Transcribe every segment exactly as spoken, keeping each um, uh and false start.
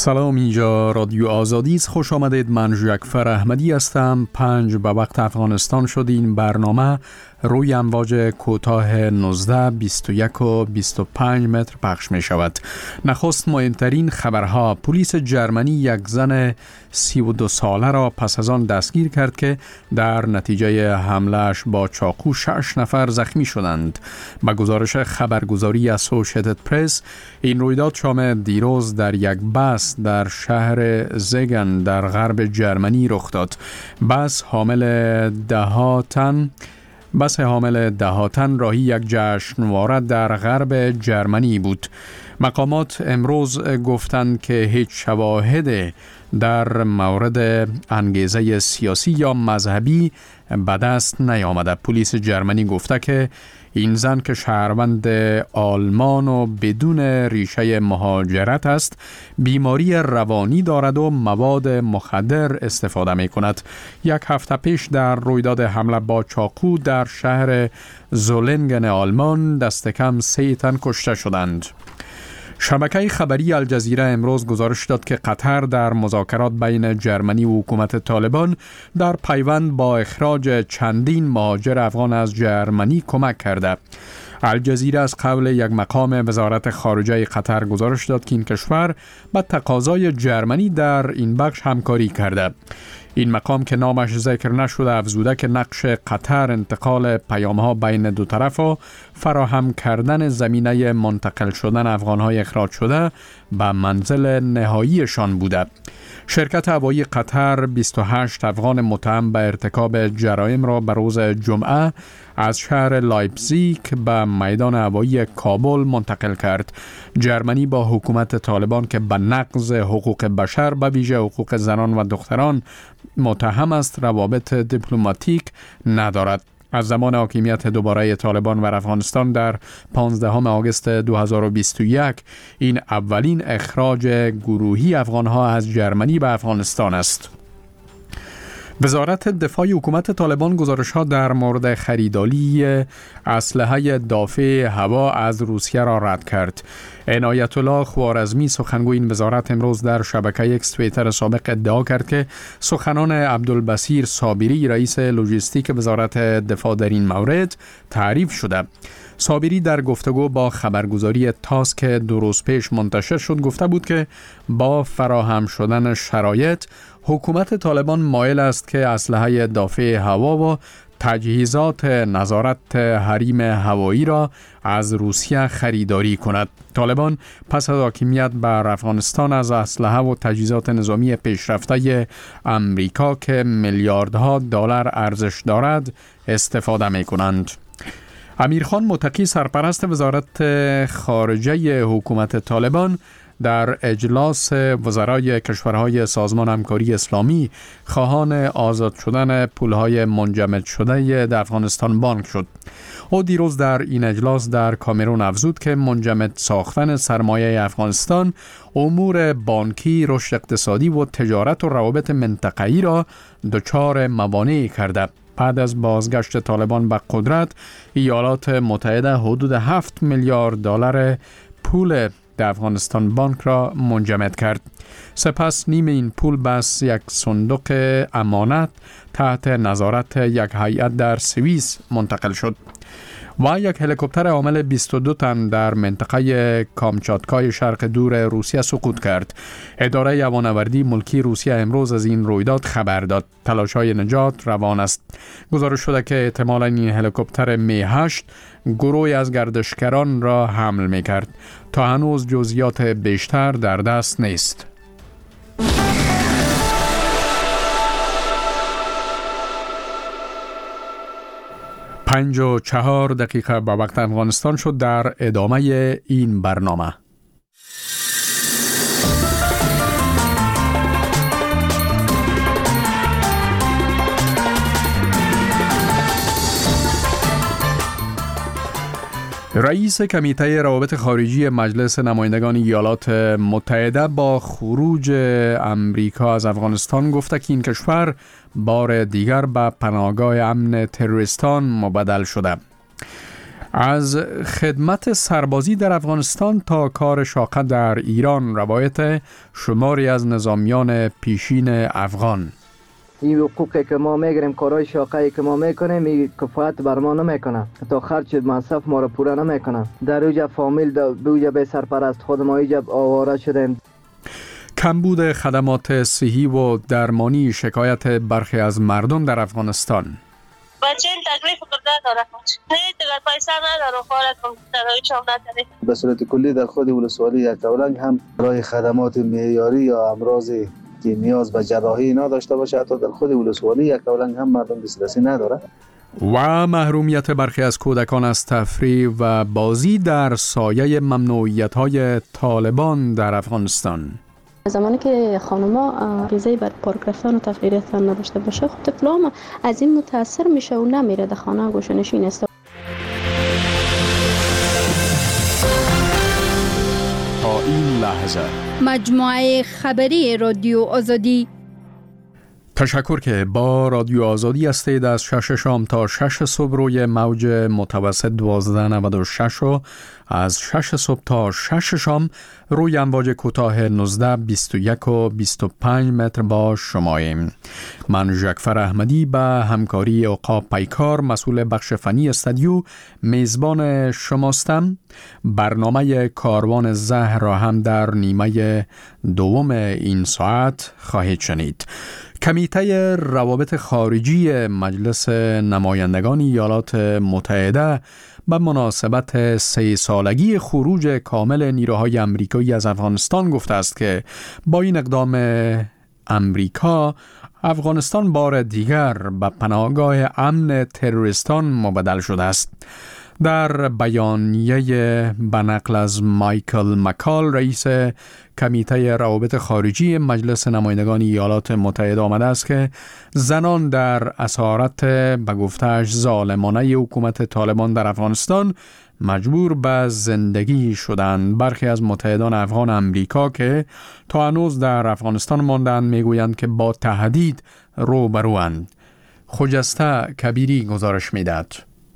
سلام، اینجا رادیو آزادی است. خوش آمدید. من جعفر احمدی هستم. پنج به وقت افغانستان شد. این برنامه روی امواج کوتاه نوزده، بیست و یک و بیست و پنج متر پخش می شود. نخست مهمترین خبرها: پلیس جرمنی یک زن سی و دو ساله را پس از آن دستگیر کرد که در نتیجه حملهش با چاقو شش نفر زخمی شدند. با گزارش خبرگزاری اسوشییتد پرس، این رویداد شام دیروز در یک بس در شهر زگن در غرب جرمنی رخ داد. بس حامل ده تن بس حامل ده تن راهی یک جشنواره در غرب جرمنی بود. مقامات امروز گفتند که هیچ شواهد در مورد انگیزه سیاسی یا مذهبی به دست نیامده. پلیس جرمنی گفته که این زن که شهروند آلمان و بدون ریشه مهاجرت است، بیماری روانی دارد و مواد مخدر استفاده می کند. یک هفته پیش در رویداد حمله با چاقو در شهر زولنگن آلمان دست کم سه تن کشته شدند. شبکه خبری الجزیره امروز گزارش داد که قطر در مذاکرات بین جرمنی و حکومت طالبان در پیوند با اخراج چندین مهاجر افغان از جرمنی کمک کرده. الجزیره از قول یک مقام وزارت خارجه قطر گزارش داد که این کشور با تقاضای جرمنی در این بخش همکاری کرده. این مقام که نامش ذکر نشده افزوده که نقش قطر انتقال پیام‌ها بین دو طرف و فراهم کردن زمینه منتقل شدن افغان‌های اخراج شده به منزل نهاییشان بوده. شرکت هوایی قطر بیست و هشت افغان متهم به ارتکاب جرایم را به روز جمعه از شهر لایپزیگ به میدان هوایی کابل منتقل کرد. جرمنی با حکومت طالبان که به نقض حقوق بشر به ویژه حقوق زنان و دختران متهم است، روابط دیپلماتیک ندارد. از زمان حاکمیت دوباره طالبان بر افغانستان در پانزدهم آگوست دو هزار و بیست و یک این اولین اخراج گروهی افغانها از جرمنی به افغانستان است. وزارت دفاع حکومت طالبان گزارش‌ها در مورد خریداری اسلحه دافع هوا از روسیه را رد کرد. عنایت الله خوارزمی سخنگوی این وزارت امروز در شبکه اکس توییتر سابق ادعا کرد که سخنان عبدالبصیر صابری رئیس لوجستیک وزارت دفاع در این مورد تعریف شده. صابری در گفتگو با خبرگزاری تاس که دو روز پیش منتشر شد گفته بود که با فراهم شدن شرایط حکومت طالبان مایل است که اسلحه دافع هوا و تجهیزات نظارت حریم هوایی را از روسیه خریداری کند. طالبان پس از حاکمیت بر افغانستان از اسلحه و تجهیزات نظامی پیشرفته امریکا که میلیاردها دلار ارزش دارد استفاده می کنند. امیرخان متقی سرپرست وزارت خارجه حکومت طالبان در اجلاس وزرای کشورهای سازمان همکاری اسلامی خواهان آزاد شدن پولهای منجمد شده در افغانستان بانک شد. او دیروز در این اجلاس در کامرون افزود که منجمد ساختن سرمایه افغانستان امور بانکی، رشد اقتصادی و تجارت و روابط منطقه‌ای را دچار موانعی کرده. بعد از بازگشت طالبان به قدرت، ایالات متحده حدود هفت میلیارد دلار پول در افغانستان بانک را منجمد کرد. سپس نیم این پول بس یک صندوق امانت تحت نظارت یک هیئت در سوئیس منتقل شد. و یک هلیکوپتر حامل بیست و دو تن در منطقه کامچاتکای شرق دور روسیه سقوط کرد. اداره هوانوردی ملکی روسیه امروز از این رویداد خبر داد. تلاش‌های نجات روان است. گزارش شده که احتمالاً این هلیکوپتر می هشت گروهی از گردشگران را حمل می کرد. تا هنوز جزئیات بیشتر در دست نیست. پنج و چهار دقیقه با وقت افغانستان شد. در ادامه این برنامه رئیس کمیته روابط خارجی مجلس نمایندگان ایالات متحده با خروج امریکا از افغانستان گفته که این کشور بار دیگر به پناهگاه امن تروریستان مبدل شده. از خدمت سربازی در افغانستان تا کار شاقه در ایران، روایت شماری از نظامیان پیشین افغان. این حقوقی که ما میگیریم، کارهای شاقه‌ای که ما میکنیم، این کفایت بر ما نمیکنه، تا خرج مصرف ما رو پوره نمیکنه. در اوجا فامیل به اوجا به سرپرست خود ما ایجا آواره شدیم. کمبود خدمات صحی و درمانی شکایت برخی از مردم در افغانستان. بچه این تکلیف خود نداره، نه دیگر پیسه نداره، خواهد کمپیوترهایش هم نداره. به صورت کلی در خود ولسوالی یکاولنگ هم برای خدمات معیاری یا امراضی که نیاز به جراحی نداشته باشه، حتی در خود ولسوالی یکاولنگ هم مردم دسترسی نداره. و محرومیت برخی از کودکان از تفریح و بازی در سایه ممنوعیت‌های طالبان در افغانستان. زمانی که خانم‌ها ریزه بر پارک رفتن و تفریح رفتن نداشته باشه، خب طفلام از این متاثر میشه و نمیره در خانه گوشه‌نشین است. تا این لحظه مجموعه خبری رادیو آزادی. تشکر که با رادیو آزادی هستید. از شش شام تا شش صبح روی موج متوسط دوازده نود و شش و از شش صبح تا شش شام روی امواج کوتاه نوزده بیست و یک و بیست و پنج متر با شماییم. من ژکفر احمدی به همکاری عقاب پیکار مسئول بخش فنی استودیو میزبان شماستم. برنامه کاروان زهر را هم در نیمه دوم این ساعت خواهید شنید. کمیته روابط خارجی مجلس نمایندگان ایالات متحده به مناسبت سه سالگی خروج کامل نیروهای آمریکایی از افغانستان گفته است که با این اقدام امریکا افغانستان بار دیگر به پناهگاه امن تروریستان مبدل شده است. در بیانیه به نقل از مایکل مکال رئیس کمیته روابط خارجی مجلس نمایندگان ایالات متحده آمده است که زنان در اسارت به گفته‌اش ظالمانه حکومت طالبان در افغانستان مجبور به زندگی شدند. برخی از متحدان افغان امریکا که تا هنوز در افغانستان ماندند میگویند که با تهدید روبروند. خجسته کبیری گزارش میدهد.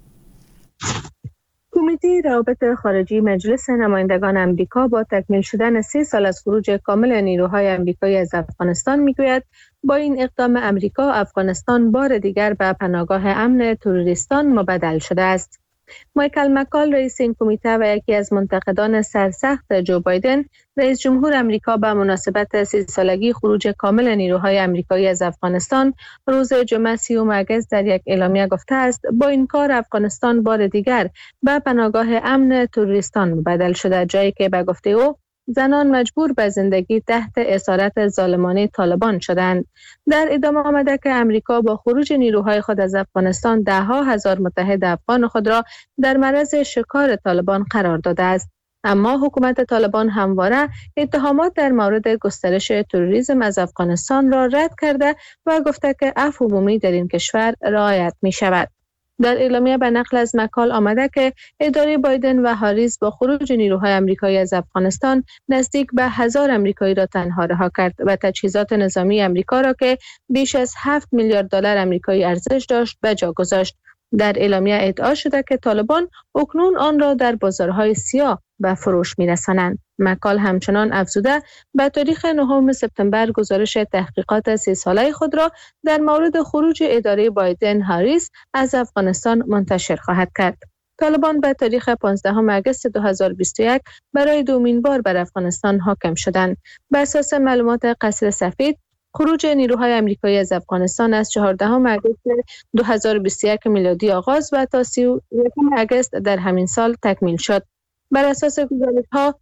کمیته روابط خارجی مجلس نمایندگان آمریکا با تکمیل شدن سه سال از خروج کامل نیروهای آمریکایی از افغانستان میگوید با این اقدام امریکا افغانستان بار دیگر به پناهگاه امن تروریستان مبدل شده است. مایکل مکال رئیس این کمیته و یکی از منتقدان سرسخت جو بایدن رئیس جمهور آمریکا به مناسبت سی سالگی خروج کامل نیروهای آمریکایی از افغانستان روز جمعه سیوم اگست در یک اعلامیه گفته است با این کار افغانستان بار دیگر به پناهگاه امن تروریستان مبدل شده، جایی که به گفته او زنان مجبور به زندگی تحت اسارت ظالمانه طالبان شدند. در ادامه آمده که امریکا با خروج نیروهای خود از افغانستان ده ها هزار متحد افغان خود را در معرض شکار طالبان قرار داده است. اما حکومت طالبان همواره اتهامات در مورد گسترش تروریسم از افغانستان را رد کرده و گفته که عفو عمومی در این کشور رعایت می شود. در اعلامیه به نقل از مکال آمده که اداره بایدن و هاریس با خروج نیروهای آمریکایی از افغانستان نزدیک به هزار آمریکایی را تنها رها کرد و تجهیزات نظامی آمریکا را که بیش از هفت میلیارد دلار آمریکایی ارزش داشت به جا گذاشت. در اعلامیه ادعا شده که طالبان اکنون آن را در بازارهای سیاه به فروش می‌رسانند. مکال همچنان افزوده به تاریخ نهم سپتامبر گزارش تحقیقات سی ساله خود را در مورد خروج اداره بایدن هاریس از افغانستان منتشر خواهد کرد. طالبان به تاریخ پانزدهم اگست دو هزار و بیست و یک برای دومین بار بر افغانستان حاکم شدند. بر اساس معلومات قصر سفید خروج نیروهای آمریکایی از افغانستان از چهاردهم اگست دو هزار و بیست و یک میلادی آغاز و تا سی و یکم اگست در همین سال تکمیل شد. بر اساس گزارش‌ها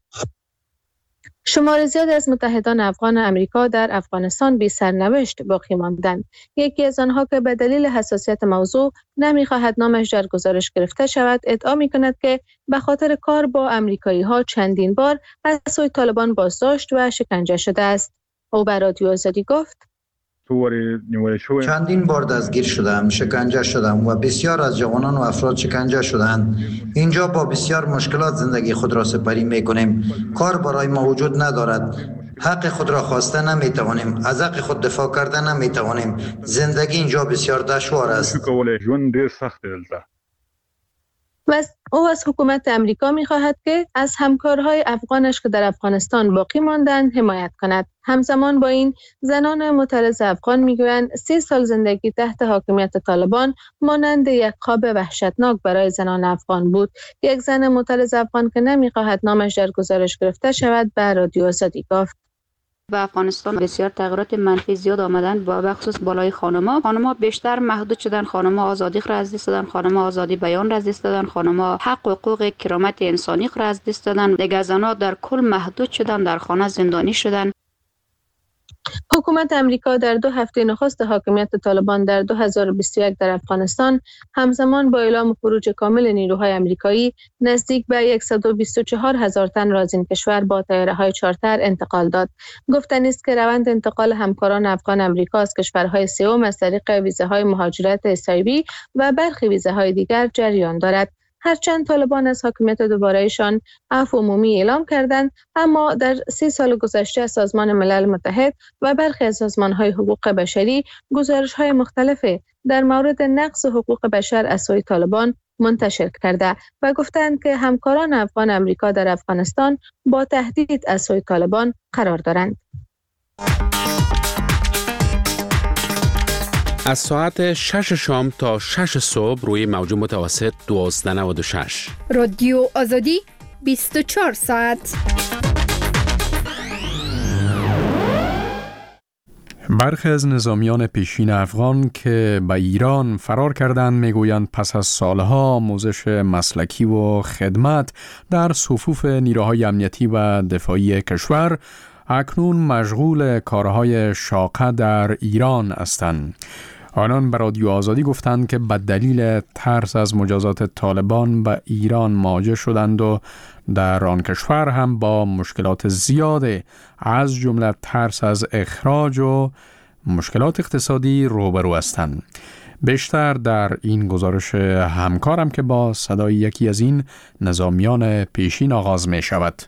شمار زیاد از متحدان افغان امریکا در افغانستان بی سرنوشت باقی ماندند. یکی از آنها که به دلیل حساسیت موضوع نمی‌خواهد نامش در گزارش گرفته شود ادعا می‌کند که به خاطر کار با آمریکایی‌ها چندین بار از سوی طالبان بازداشت و شکنجه شده است. او به رادیو آزادی گفت چندین بار دستگیر شدم، شکنجه شدم و بسیار از جوانان و افراد شکنجه شدند. اینجا با بسیار مشکلات زندگی خود را سپری می‌کنیم. کار برای ما وجود ندارد. حق خود را خواسته نمی‌توانیم. از حق خود دفاع کرده نمی‌توانیم. زندگی اینجا بسیار دشوار است. و او از حکومت امریکا می‌خواهد که از همکارهای افغانش که در افغانستان باقی ماندند حمایت کند. همزمان با این زنان معترض افغان می‌گویند سی سال زندگی تحت حاکمیت طالبان مانند یک خواب وحشتناک برای زنان افغان بود. یک زن معترض افغان که نمی‌خواهد نامش در گزارش گرفته شود به رادیو آزادی گفت: و افغانستان بسیار تغییرات منفی زیاد آمدن، با بخصوص بالای خانم‌ها. خانم‌ها بیشتر محدود شدن، خانم‌ها آزادی را از دست دادن، خانم‌ها آزادی بیان را از دست دادن، خانم‌ها حق و حقوق کرامت انسانی را از دست دادن. دیگر زن‌ها در کل محدود شدن، در خانه زندانی شدن. حکومت امریکا در دو هفته نخست حاکمیت طالبان در دو هزار و بیست و یک در افغانستان همزمان با اعلام خروج کامل نیروهای امریکایی نزدیک به صد و بیست و چهار هزار تن را از این کشور با طیاره‌های چارتر انتقال داد. گفتنی است که روند انتقال همکاران افغان امریکا از کشورهای سوم از طریق ویزاهای مهاجرت اس‌آی‌بی و برخی ویزاهای دیگر جریان دارد. هرچند طالبان از حاکمیت دوباره‌شان عفو عمومی اعلام کردند، اما در سی سال گذشته سازمان ملل متحد و برخی از سازمان‌های حقوق بشری گزارش‌های مختلفی در مورد نقض حقوق بشر از سوی طالبان منتشر کرده و گفتند که همکاران افغان امریکا در افغانستان با تهدید از سوی طالبان قرار دارند. از ساعت شش شام تا شش صبح روی موج متوسط دوازده نود و شش. رادیو آزادی بیست و چهار ساعت. برخی از نظامیان پیشین افغان که به ایران فرار کردند میگویند پس از سالها آموزش مسلکی و خدمت در صفوف نیروهای امنیتی و دفاعی کشور اکنون مشغول کارهای شاقه در ایران هستند. آنان به رادیو آزادی گفتند که به دلیل ترس از مجازات طالبان به ایران مواجه شدند و در آن کشور هم با مشکلات زیاده از جمله ترس از اخراج و مشکلات اقتصادی روبرو هستند. بیشتر در این گزارش همکارم که با صدای یکی از این نظامیان پیشین آغاز می شود.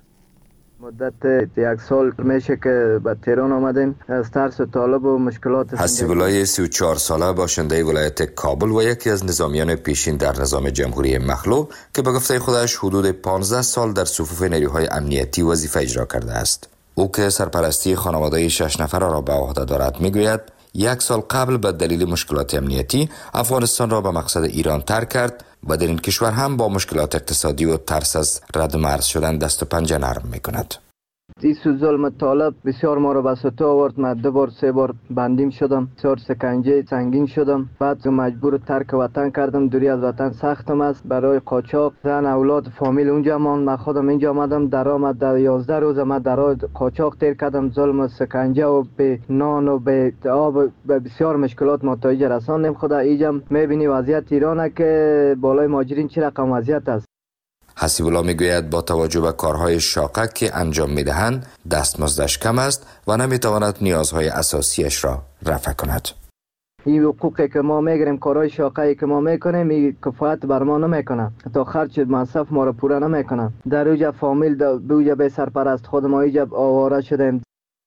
مدت یک سال میشه که به تهران آمدیم از ترس طالب و مشکلات. حسیب الله سی و چهار ساله باشنده ولایت کابل و یکی از نظامیان پیشین در نظام جمهوری مخلوع که به گفته خودش حدود پانزده سال در صفوف نیروهای امنیتی وظیفه اجرا کرده است. او که سرپرستی خانواده شش نفر را به عهده دارد میگوید یک سال قبل به دلیل مشکلات امنیتی افغانستان را به مقصد ایران ترک کرد و در این کشور هم با مشکلات اقتصادی و ترس از رد مرز شدن دست و پنجه نرم میکند. این ظلم طالب بسیار ما رو به سطح آورد. من دو بار سه بار بندیم شدم، بسیار سکنجه سنگین شدم، بعد مجبور ترک وطن کردم. دوری از وطن سختم است برای قاچاق. زن اولاد فامیل اونجا ماند، من خودم اینجا آمدم. درآمد در یازده روز من در قاچاق تیر کردم. ظلم و سکنجه و به نان و به آب و بسیار مشکلات متوجه رساندیم. خدا اینجا میبینی وضعیت ایرانه که بالای مهاجرین چه رقم وضعیت است. حسیب الله میگوید با توجه به کارهای شاقه که انجام میدهند دستمزدش کم است و نمیتواند نیازهای اساسیش را رفع کند. این حقوقی که ما میگیریم، کارهای شاقه‌ای که ما میکنیم، این کفایت بر ما نمیکنه، تا خرج مصرف ما را پوره نمیکنه. در اوجا فامیل به اوجا به سرپرست خود ما اینجا آواره شدیم.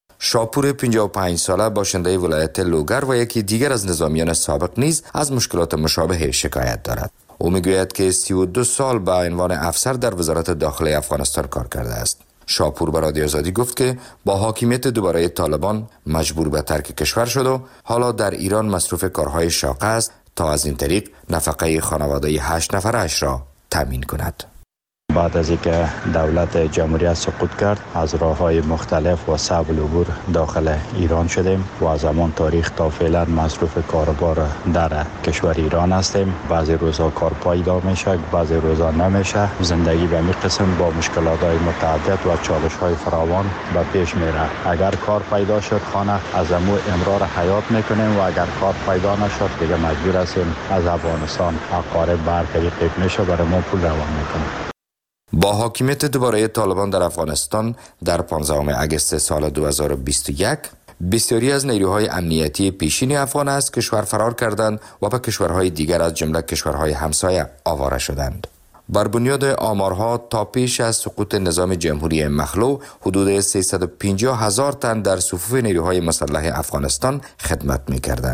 شاپور پنجاه و پنج ساله باشنده ولایت لوگر و یکی دیگر از نظامیان سابق نیز از مشکلات مشابه شکایت دارد. او میگوید که سی و دو سال به عنوان افسر در وزارت داخله افغانستان کار کرده است. شاپور به رادیو آزادی گفت که با حاکمیت دوباره طالبان مجبور به ترک کشور شد و حالا در ایران مصروف کارهای شاقه است تا از این طریق نفقه خانواده هشت نفرش را تامین کند. بعد از اینکه دولت جمهوریت سقوط کرد از راه‌های مختلف و صعب العبور داخل ایران شدیم و از همان تاریخ تا فعلا مصروف کاربار در کشور ایران هستیم. بعضی روزا کار پایدار میشه، بعضی روزا نمیشه. زندگی به این قسم با مشکلات‌های متعدد و چالش‌های فراوان به پیش میره. اگر کار پیدا شد خانه از امو امرار حیات میکنیم و اگر کار پیدا نشد دیگه مجبور هستیم از افغانستان اقارب بر طریق میشه برای ما پول روان میکنیم. با حاکمیت دوباره طالبان در افغانستان در پانزدهم اگست سال دو هزار و بیست و یک بسیاری از نیروهای امنیتی پیشین افغان از کشور فرار کردند و به کشورهای دیگر از جمله کشورهای همسایه آواره شدند. بر بنیاد آمارها تا پیش از سقوط نظام جمهوری مخلوع حدود سیصد و پنجاه هزار تن در صفوف نیروهای مسلح افغانستان خدمت می‌کردند.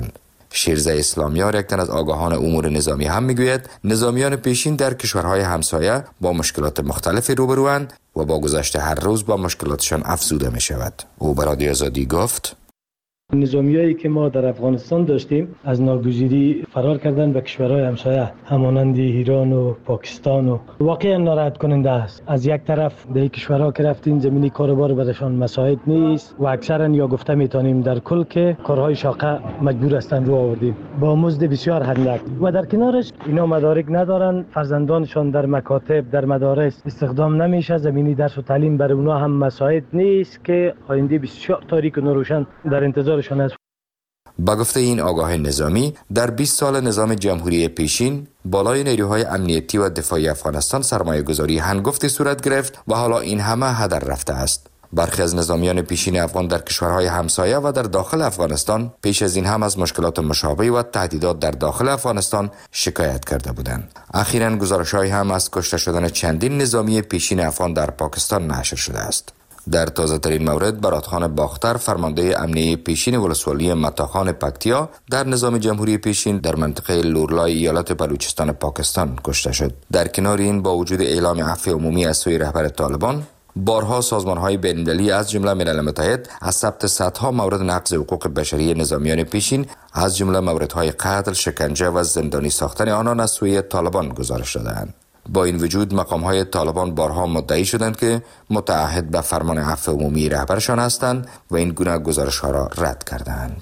شیرزه اسلامیار، یک تن از آگاهان امور نظامی، هم میگوید نظامیان پیشین در کشورهای همسایه با مشکلات مختلفی روبروند و با گذشت هر روز با مشکلاتشان افزوده می شود. او به رادیو آزادی گفت: نظامیایی که ما در افغانستان داشتیم از ناگزیری فرار کردن به کشورهای همسایه همانند ایران و پاکستان و واقعا ناراحت کننده است. از یک طرف در این کشورها که رفتیم زمینی کاروبار برشان مساعد نیست و اکثرا یا گفته میتونیم در کل که کارهای شاقه مجبور هستند رو آوردیم با مزد بسیار اندک و در کنارش اینا مدارک ندارن، فرزندانشان در مکاتب در مدارس استخدام نمیشه، زمینی درس و تعلیم برای اونها هم مساعد نیست که آینده بسیار تاریک و ناروشن در انتظار با گفته این آگاه نظامی، در بیست سال نظام جمهوری پیشین بالای نیروهای امنیتی و دفاعی افغانستان سرمایه گذاری هنگفتی صورت گرفت و حالا این همه هدر رفته است. برخی از نظامیان پیشین افغان در کشورهای همسایه و در داخل افغانستان پیش از این هم از مشکلات مشابه و تهدیدات در داخل افغانستان شکایت کرده بودند. اخیراً گزارش‌هایی هم از کشته شدن چندین نظامی پیشین افغان در پاکستان نشر شده است. در تازه ترین مورد برادخان باختر، فرمانده امنیه پیشین ولسوالی متاخان پکتیا در نظام جمهوری پیشین در منطقه لورلای ایالت بلوچستان پاکستان کشته شد. در کنار این با وجود اعلام عفو عمومی از سوی رهبر طالبان، بارها سازمان‌های بین‌المللی از جمله ملل متحد از ثبت صدها مورد نقض حقوق بشری نظامیان پیشین از جمله موردهای قتل، شکنجه و زندانی ساختن آنان از سوی طالبان گزارش دادند. با این وجود مقام‌های طالبان بارها مدعی شدند که متعهد به فرمان عفو عمومی رهبرشان هستند و این گونه گزارش‌ها را رد کردند.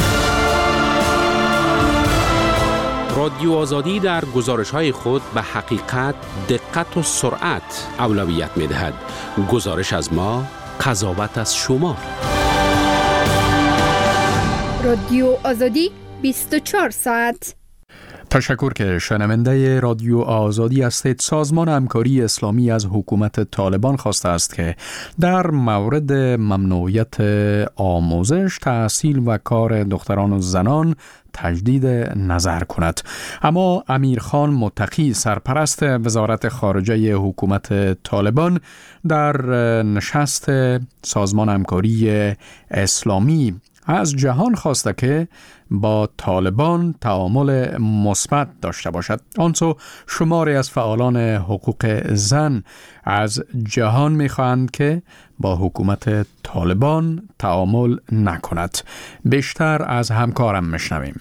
رادیو آزادی در گزارش‌های خود به حقیقت، دقت و سرعت اولویت می‌دهد. گزارش از ما، قضاوت از شما. رادیو آزادی بیست و چهار ساعت. تشکر که شنونده رادیو آزادی هستید. سازمان همکاری اسلامی از حکومت طالبان خواسته است که در مورد ممنوعیت آموزش، تحصیل و کار دختران و زنان تجدید نظر کند. اما امیرخان متقی، سرپرست وزارت خارجه حکومت طالبان، در نشست سازمان همکاری اسلامی از جهان خواسته که با طالبان تعامل مثبت داشته باشد. آنسو شماری از فعالان حقوق زن از جهان می‌خواهند که با حکومت طالبان تعامل نکند. بیشتر از همکارم میشنویم.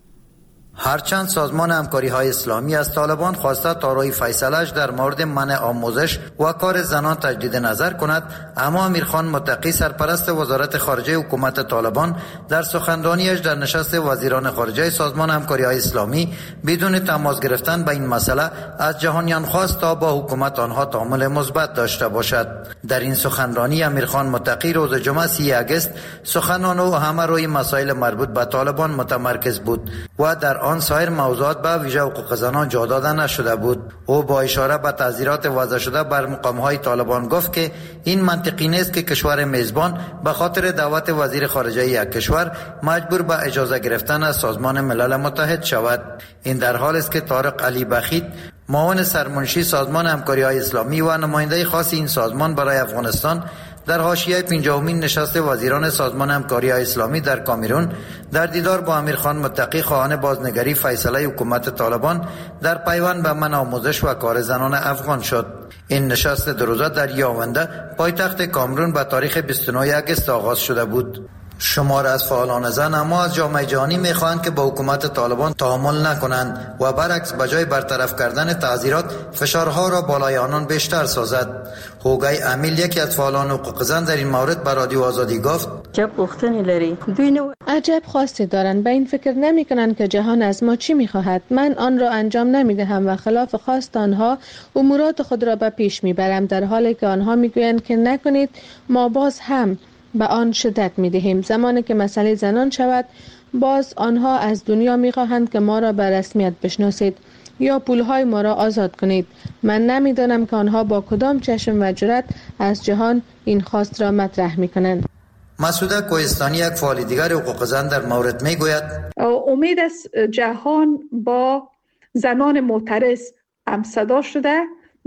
هرچند سازمان همکاری های اسلامی از طالبان خواسته تا روی فیصلهش در مورد منع آموزش و کار زنان تجدید نظر کند، اما امیرخان متقی، سرپرست وزارت خارجه حکومت طالبان، در سخنرانیش در نشست وزیران خارجه سازمان همکاری های اسلامی بدون تماس گرفتن به این مسئله از جهانیان خواست تا با حکومت آنها تعامل مثبت داشته باشد. در این سخنرانی امیرخان متقی روز جمعه سی اگست سخنان او همه روی مسائل مربوط به طالبان متمرکز بود و در آن سایر موضوعات به ویژه حقوق زنان جا داده نشده بود. او با اشاره به تعزیرات وضع شده بر مقام‌های طالبان گفت که این منطقی نیست که کشور میزبان به خاطر دعوت وزیر خارجه یک کشور مجبور به اجازه گرفتن از سازمان ملل متحد شود. این در حالی است که طارق علی بخیت، معاون سرمنشی سازمان همکاری‌های اسلامی و نماینده خاص این سازمان برای افغانستان، در حاشیه پنجاهمین نشست وزیران سازمان همکاری اسلامی در کامیرون در دیدار با امیرخان متقی خواهان بازنگری فیصله حکومت طالبان در پیوند به منع آموزش و کار زنان افغان شد. این نشست دو روزه در یاونده، پایتخت کامرون، به تاریخ بیست و نه اگست آغاز شده بود. شمار از فعالان زن اما از جامعه جهانی میخواهند که با حکومت طالبان تعامل نکنند و برعکس بجای برطرف کردن تعزیرات فشارها را بالای آنان بیشتر سازد. هوگای امیل، یکی از فعالان حقوق زن، در این مورد به رادیو آزادی گفت: عجب پختنی لري دوی عجب خواستی دارند، به این فکر نمی کنند که جهان از ما چی میخواهد. من آن را انجام نمی دهم و خلاف خواست آنها امورات خود را به پیش میبرم، در حالی که آنها میگویند که نکنید، ما باز هم به آن شدت می دهیم. زمانی که مسئله زنان شود، باز آنها از دنیا می خواهند که ما را به رسمیت بشناسید یا پولهای ما را آزاد کنید. من نمی دانم که آنها با کدام چشم و جرأت از جهان این خواست را مطرح می کنند. مسعوده کوهستانی، یک فعال دیگر حقوق زن، در مورد می گوید: امید است جهان با زنان معترض همصدا شده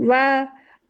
و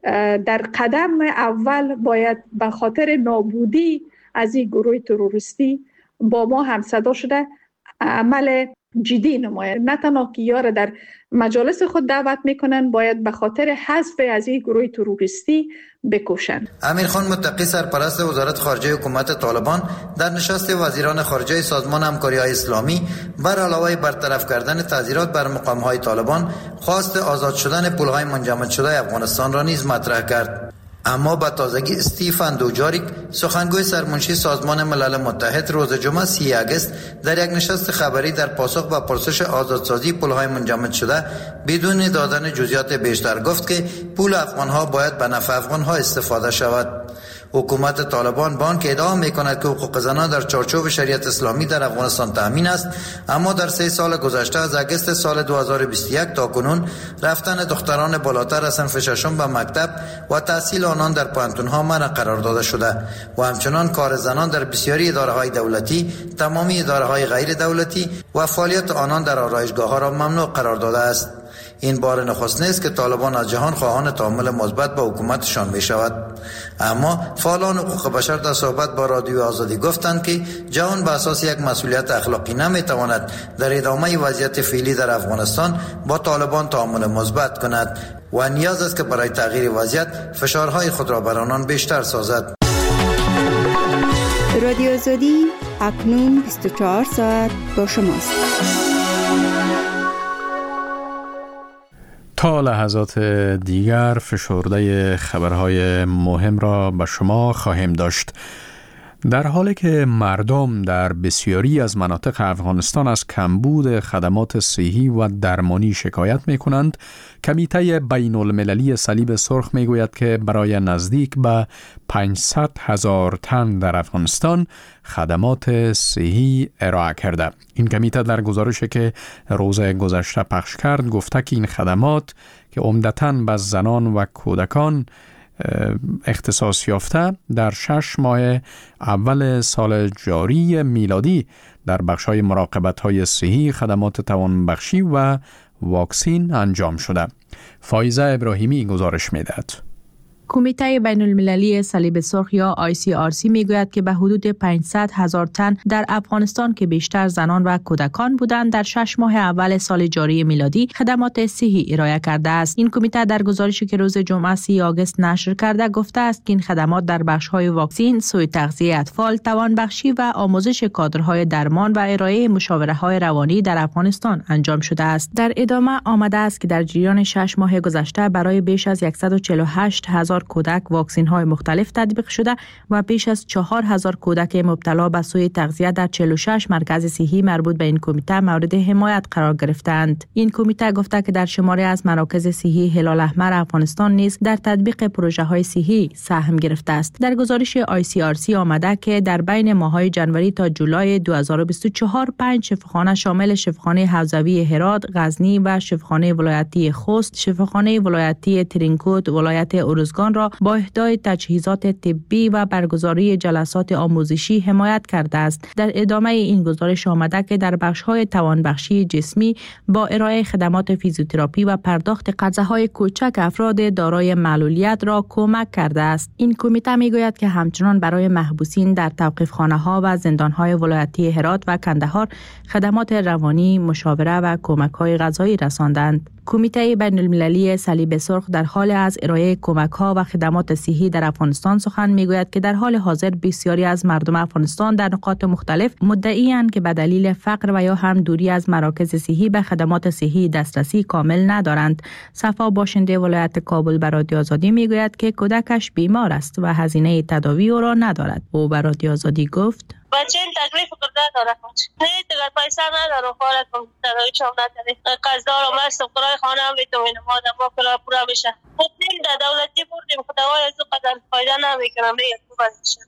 در قدم اول باید به خاطر نابودی از این گروه تروریستی با ما همصدا شده عمل جدی نماید. نه تنها که یار در مجالس خود دعوت میکنن، باید به خاطر حذف از این گروه تروریستی بکوشند. امیرخان متقی سرپرست وزارت خارجه حکومت طالبان در نشست وزیران خارجه سازمان همکاری‌های اسلامی بر علاوه برطرف کردن تعزیرات بر مقام‌های طالبان خواست آزاد شدن پول‌های منجمد شده افغانستان را نیز مطرح کرد. اما با تازگی استیفن دوجاریک سخنگوی سرمنشی سازمان ملل متحد روز جمعه سی اگست در یک نشست خبری در پاسخ به پرسش آزادسازی پول‌های منجمد شده بدون دادن جزئیات بیشتر گفت که پول افغان‌ها باید به نفع افغان‌ها استفاده شود. حکومت طالبان با آنکه ادعا می‌کند که حقوق زنان در چارچوب شریعت اسلامی در افغانستان تامین است، اما در سه سال گذشته از اگست سال دو هزار و بیست و یک تا کنون رفتن دختران بالاتر از صنف ششم به مکتب و تحصیل آنان در پانتون‌ها منع قرار داده شده و همچنان کار زنان در بسیاری اداره‌های دولتی، تمامی اداره‌های غیر دولتی و فعالیت آنان در آرایشگاه‌ها را ممنوع قرار داده است. این بار نخست نیست که طالبان از جهان خواهان تعامل مثبت با حکومتشان می شود. اما فعالان حقوق بشر در صحبت با رادیو آزادی گفتند که جهان به اساس یک مسئولیت اخلاقی نمی تواند در ادامه وضعیت فعلی در افغانستان با طالبان تعامل مثبت کند و نیاز است که برای تغییر وضعیت فشارهای خود را بر آنان بیشتر سازد. رادیو آزادی اکنون بیست و چهار ساعت با شماست. تا لحظات دیگر فشرده خبرهای مهم را به شما خواهیم داشت. در حالی که مردم در بسیاری از مناطق افغانستان از کمبود خدمات صحی و درمانی شکایت می کنند، کمیته بین المللی صلیب سرخ می گوید که برای نزدیک به پانصد هزار تن در افغانستان خدمات صحی ارائه کرده. این کمیته در گزارشی که روز گذشته پخش کرد گفته که این خدمات که عمدتاً به زنان و کودکان اختصاص یافته در شش ماه اول سال جاری میلادی در بخش‌های مراقبت‌های صحی، خدمات توانبخشی و واکسین انجام شده. فایزه ابراهیمی گزارش می‌دهد. کمیته بین المللی صلیب سرخ یا آی سی آر سی میگوید که به حدود پانصد هزار تن در افغانستان که بیشتر زنان و کودکان بودند در شش ماه اول سال جاری میلادی خدمات صحی ارائه کرده است. این کمیته در گزارشی که روز جمعه سی آگوست نشر کرده گفته است که این خدمات در بخش‌های واکسین، سوء تغذیه اطفال، توانبخشی و آموزش کادرهای درمان و ارائه مشاوره‌های روانی در افغانستان انجام شده است. در ادامه آمده است که در جریان شش ماه گذشته برای بیش از صد و چهل و هشت هزار کودک واکسین های مختلف تطبیق شده و بیش از چهار هزار کودک مبتلا به سوء تغذیه در چهل و شش مرکز صحی مربوط به این کمیته مورد حمایت قرار گرفتند. این کمیته گفته که در شماری از مراکز صحی هلال احمر افغانستان نیز در تطبیق پروژه های صحی سهم گرفته است. در گزارش آی سی آر سی آمده که در بین ماه‌های جنوری تا جولای دو هزار و بیست و چهار پنج شفاخانه شامل شفاخانه حوزوی هرات، غزنی و شفاخانه ولایتی خوست، شفاخانه ولایتی ترینکوت، ولایت ارزگان را با اهدای تجهیزات طبی و برگزاری جلسات آموزشی حمایت کرده است. در ادامه این گزارش آمده که در بخش‌های توانبخشی جسمی با ارائه خدمات فیزیوتراپی و پرداخت قرضه‌های کوچک افراد دارای معلولیت را کمک کرده است. این کمیته میگوید که همچنان برای محبوسین در توقیفخانه‌ها و زندان‌های ولایتی هرات و کندهار خدمات روانی، مشاوره و کمک‌های غذایی رساندند. کمیته بین المللی صلیب سرخ در حال از ارائه کمک‌ها و خدمات صحی در افغانستان سخن میگوید که در حال حاضر بسیاری از مردم افغانستان در نقاط مختلف مدعی‌اند که به دلیل فقر و یا هم دوری از مراکز صحی به خدمات صحی دسترسی کامل ندارند. صفا باشنده ولایت کابل به رادیو آزادی میگوید که کودکش بیمار است و هزینه تداوی او را ندارد. او به رادیو آزادی گفت: بچه این تکلیف کرده داره نه دیگر پیسه نداره خواهد کمپیوترهایش هم نداره قصدار هم هست کرای خانه هم بیتومینه مادم با کرای پورا بشه خود نیم در دولتی بردیم خداوای از او قدر فایده نمیکنم به یک ببندیشن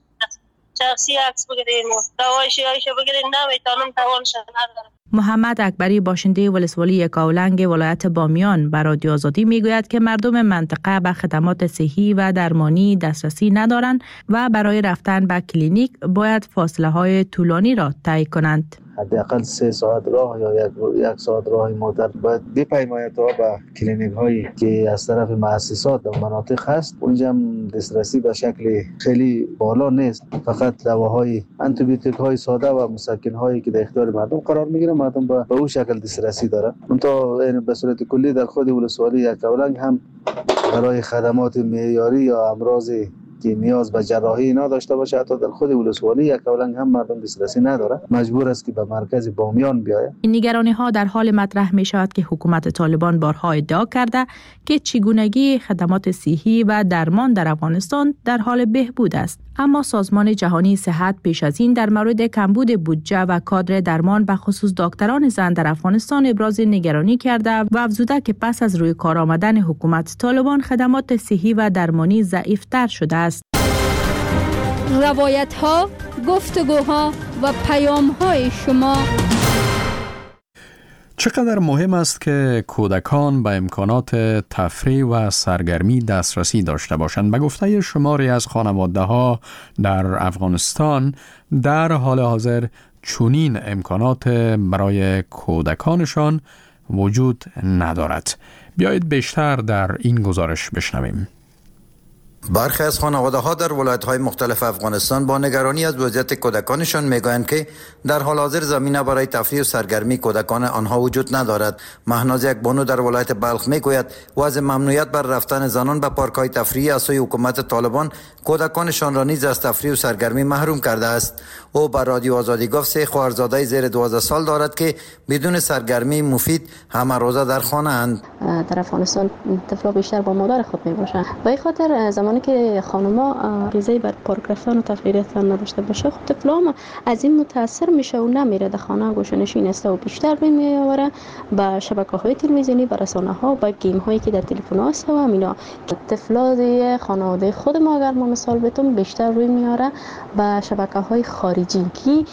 شخصی عکس بگیرین دوای شیعایش بگیرین نمیتانم توانش نداره. محمد اکبری باشنده ولسوالی یکاولنگ ولایت بامیان به رادیو آزادی میگوید که مردم منطقه به خدمات صحی و درمانی دسترسی ندارند و برای رفتن به کلینیک باید فاصله های طولانی را طی کنند. حداقل سه ساعت راه یا یک, یک ساعت راه مادر باید بپیماید تا به کلینیک هایی که از طرف مؤسسات در مناطق هست. اونجا هم دسترسی به شکل خیلی بالا نیست، فقط دواهای آنتیبیوتیک های ساده و مسکن هایی که در اختیار مردم قرار میگیره، مردم به اون شکل دسترسی داره. اون تا به صورت کلی در خود ولسوالی یک اولنگ هم برای خدمات معیاری یا امراضی که نیاز به جراحی اینا داشته باشه، حتی در خود ولسوالی یک اولنگ هم مردم دسترسی نداره، مجبور است که به مرکز بامیان بیاید. این نگرانی ها در حال مطرح می شود که حکومت طالبان بارها ادعا کرده که چگونگی خدمات صحی و درمان در افغانستان در حال بهبود است. اما سازمان جهانی صحت پیش از این در مورد کمبود بودجه و کادر درمان به خصوص دکتران زن در افغانستان ابراز نگرانی کرده و افزوده که پس از روی کار آمدن حکومت طالبان خدمات صحی و درمانی ضعیفتر شده است. روایت ها، گفتگوها و پیام های شما. چقدر مهم است که کودکان به امکانات تفریح و سرگرمی دسترسی داشته باشند. به گفته شماری از خانواده ها در افغانستان در حال حاضر چنین امکانات برای کودکانشان وجود ندارد. بیایید بیشتر در این گزارش بشنویم. برخی از خانواده‌ها در ولایت‌های مختلف افغانستان با نگرانی از وضعیت کودکانشان می‌گویند که در حال حاضر زمینه برای تفریح و سرگرمی کودکان آنها وجود ندارد. مهناز یک بانو در ولایت بلخ می‌گوید وضع ممنوعیت بر رفتن زنان به پارک‌های تفریحی از سوی حکومت طالبان کودکانشان را نیز از تفریح و سرگرمی محروم کرده است. او بر رادیو آزادی گفت سه خواهرزاده زیر دوازده سال دارد که بدون سرگرمی مفید همه روزه در خانه اند. در افغانستان طفلا بیشتر با مادر خود میباشند. به این خاطر زمانی که خانم‌ها غذای بر پارک رفتن و تفریح رفتن نداشته باشه، خب طفلام از این متاثر میشه و نمیره در خانه گوشه‌نشین است و بیشتر روی میآوره به شبکه‌های تلویزیونی، به رسانه‌ها، به گیم‌هایی که در تلفن هست و همینا. طفلای خانواده خود ما اگر ما مثال بتون بیشتر روی میاره به شبکه‌های خارجی که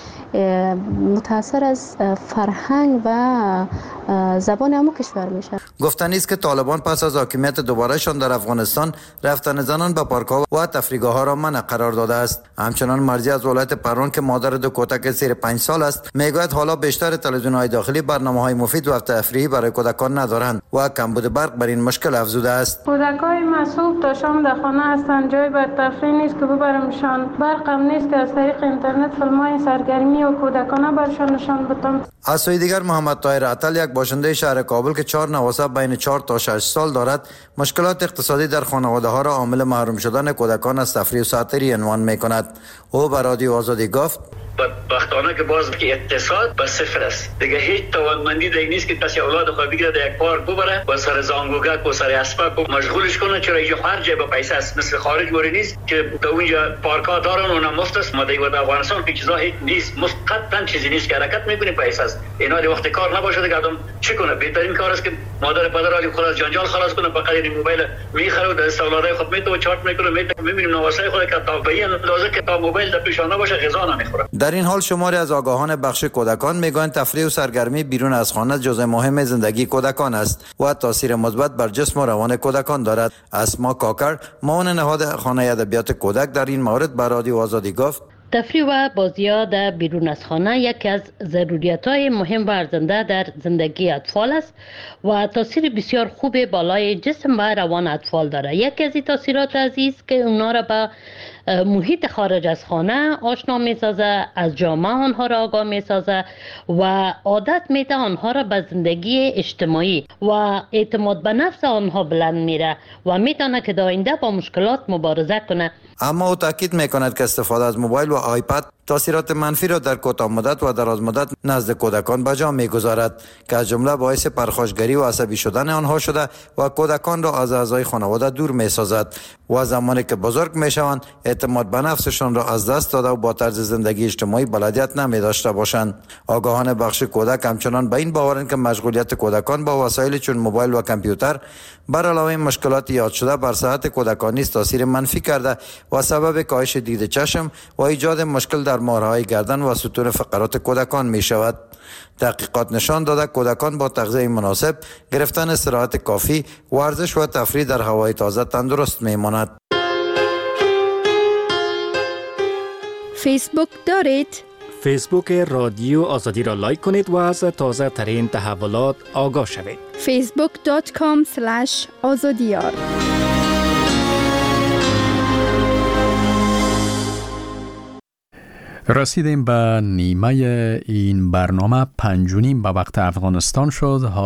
متاثر از فرهنگ و زبان همون کشور میشه. گفتنی است که طالبان پس از حاکمیت دوبارهشان در افغانستان رفتن زنان به پارک‌ها و تفریحگاه‌ها را منع قرار داده است. همچنان مرزی از ولایت پران که مادر دو کودک زیر پنج سال است میگوید حالا بیشتر تلویزیون‌های داخلی برنامه‌های مفید و تفریحی برای کودکان ندارند و کمبود برق بر این مشکل افزوده است. کودکای مسئول تا شام در خانه هستند، جای بر تفریح نیست که ببرمشان، برق هم نیست که از طریق اینترنت فیلم‌های سرگرمی و کودکانه برشان نشان بدم. از سوی دیگر محمد طاهر عطل یک باشنده شهر کابل که چهار نواسه بین چهار تا شش سال دارد مشکلات اقتصادی در خانواده‌ها را عامل محروم شدن کودکان از تفریح و ساعتری عنوان می‌کند. او بر رادیو آزادی گفت بدبختانه که باز که اقتصاد به صفر است، دیگه هیچ توانمندی دیگه نیست که کسی اولاد خود بگیره در یک پارک ببره و سر زانگوگک و سر اسباب و مشغولش کنه، چرا اینجا هر جای با پیسه است، مثل خارج گوری نیست که در اونجا پارک ها دارن اونم مفت است. ما در افغانستان که چیزا هیچ نیست، مفت چیزی نیست که حرکت میکنی پیسه است. اینا در وقت کار نباشه دیگه آدم چی کنه؟ بهترین کار است که مادر پدر علی خود از جنجال خلاص کنه، فقط این موبایل میخره و در استولادای خود میتو چارت میکنه، میبینیم نواسای خود که تا به این اندازه که تا موبایل در پیشانه باشه غذا نمیخوره. در این حال شماری از آگاهان بخش کودکان میگویند تفریح و سرگرمی بیرون از خانه جزء مهم زندگی کودکان است و تاثیر مثبت بر جسم و روان کودکان دارد. اسما کاکر معاون نهاد خانه ادبیات کودک در این مورد بر رادیو آزادی گفت تفریح و بازی‌ها در بیرون از خانه یکی از ضروریات‌های مهم و ارزنده در زندگی اطفال است و تاثیر بسیار خوب بالای جسم و روان اطفال دارد. یکی از این تاثیرات عزیز که اونا را به محیط خارج از خانه آشنا می‌سازه، از جامعه آنها را آگاه می‌سازه و عادت میده آنها را به زندگی اجتماعی و اعتماد به نفس آنها بلند میره و میتونه که در آینده با مشکلات مبارزه کنه. اما او تاکید میکند که استفاده از موبایل و آیپد تاثیرات منفی را در کوتاه مدت و دراز مدت نزد کودکان به جا میگذارد که از جمله باعث پرخاشگری و عصبی شدن آنها شده و کودکان را از اعضای خانواده دور میسازد و زمانی که بزرگ میشوند اعتماد به نفسشان را از دست داده و با طرز زندگی اجتماعی بلدیت نمی داشته باشند. آگاهان بخش کودک همچنان به این باورند که مشغولیت کودکان با وسایل چون موبایل و کامپیوتر بر علاوه مشکلات یاد شده بر صحت کودکان نیز تاثیر منفی کرده و سبب کاهش دید چشم و ایجاد مشکل در مهرهای گردن و ستون فقرات کودکان می شود. تحقیقات نشان داده کودکان با تغذیه مناسب، گرفتن استراحت کافی، ورزش و تفریح در هوای تازه تندرست می ماند. فیسبوک دارید؟ فیسبوک رادیو آزادی را لایک کنید و از تازه ترین تحولات آگاه شوید. فیسبوک دات کام اسلش آزادیار. رسیدیم به نیمه این برنامه. پنج و نیم به وقت افغانستان شد.